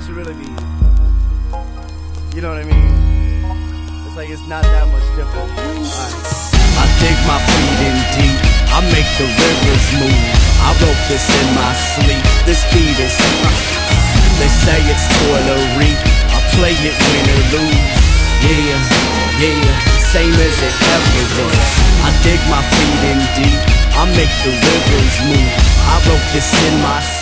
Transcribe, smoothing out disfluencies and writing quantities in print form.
should really be, you know what I mean? It's like it's not that much different. I dig my feet in deep, I make the rivers move. I wrote this in my sleep, this beat is they say it's toil or reap, I play it win or lose. Yeah, same as it ever was. I dig my feet in deep, I make the rivers move. I wrote this in my sleep.